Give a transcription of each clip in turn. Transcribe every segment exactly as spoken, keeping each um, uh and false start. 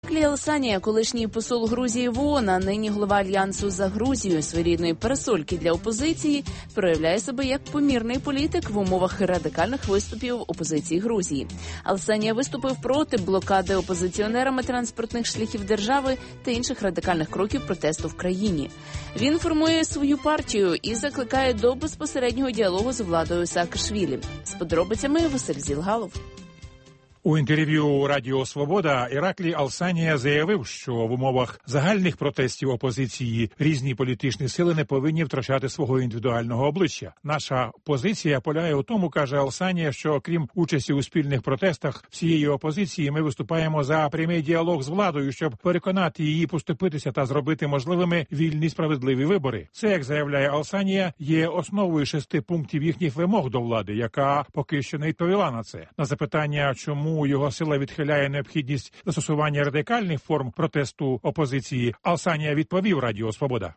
Іраклій Алсанія, колишній посол Грузії в ООН, а нині голова Альянсу за Грузію, своєрідної парасольки для опозиції, проявляє себе як помірний політик в умовах радикальних виступів опозиції Грузії. Алсанія виступив проти блокади опозиціонерами транспортних шляхів держави та інших радикальних кроків протесту в країні. Він формує свою партію і закликає до безпосереднього діалогу з владою Саакашвілі. З подробицями Василь Зілгалов. У інтерв'ю Радіо Свобода Іраклій Алсанія заявив, що в умовах загальних протестів опозиції різні політичні сили не повинні втрачати свого індивідуального обличчя. Наша позиція полягає у тому, каже Алсанія, що крім участі у спільних протестах всієї опозиції, ми виступаємо за прямий діалог з владою, щоб переконати її поступитися та зробити можливими вільні справедливі вибори. Це, як заявляє Алсанія, є основою шести пунктів їхніх вимог до влади, яка поки що не відповіла на це. На запитання, чому його сила відхиляє необхідність застосування радикальних форм протесту опозиції, Алсанія відповів Радіо Свобода.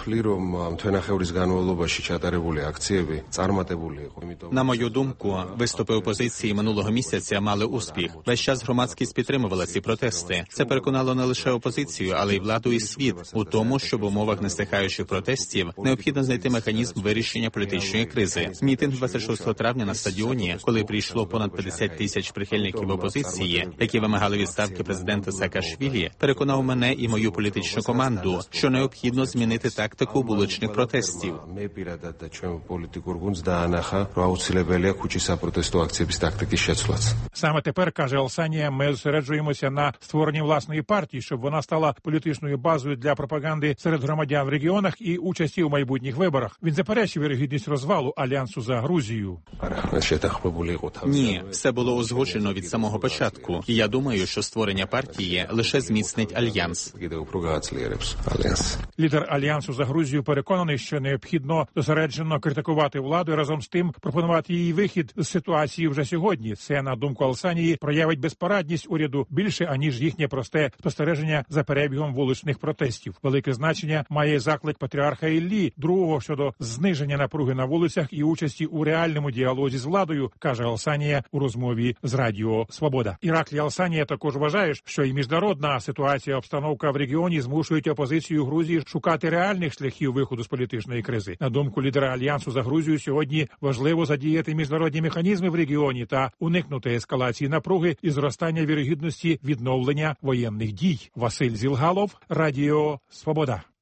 На мою думку, виступи опозиції минулого місяця мали успіх. Весь час громадськість підтримувала ці протести. Це переконало не лише опозицію, але й владу і світ у тому, що в умовах нестихаючих протестів необхідно знайти механізм вирішення політичної кризи. Мітинг двадцять шостого травня на стадіоні, коли прийшло понад п'ятдесят тисяч прихильників опозиції, які вимагали відставки президента Саакашвілі, переконав мене і мою політичну команду, що необхідно змінити тактику вуличних протестів. Саме тепер, каже Алсанія, ми зосереджуємося на створенні власної партії, щоб вона стала політичною базою для пропаганди серед громадян в регіонах і участі у майбутніх виборах. Він заперечив вірогідність розвалу Альянсу за Грузію. Ні, все було узгоджено від самого початку. І я думаю, що створення партії лише зміцнить Альянс. Лідер Альянсу за Грузію переконаний, що необхідно зосереджено критикувати владу і разом з тим пропонувати їй вихід з ситуації вже сьогодні. Це, на думку Алсанії, проявить безпорадність уряду більше, аніж їхнє просте спостереження за перебігом вуличних протестів. Велике значення має заклик патріарха Іллі другого щодо зниження напруги на вулицях і участі у реальному діалозі з владою, каже Алсанія у розмові з Радіо Свобода. Іраклій Алсанія також вважає, що і міжнародна ситуація, обстановка в регіоні змушують опозицію Грузії шукати реальних шляхів виходу з політичної кризи. На думку лідера Альянсу за Грузію, сьогодні важливо задіяти міжнародні механізми в регіоні та уникнути ескалації напруги і зростання вірогідності відновлення воєнних дій. Василь Зілгалов, Радіо Свобода.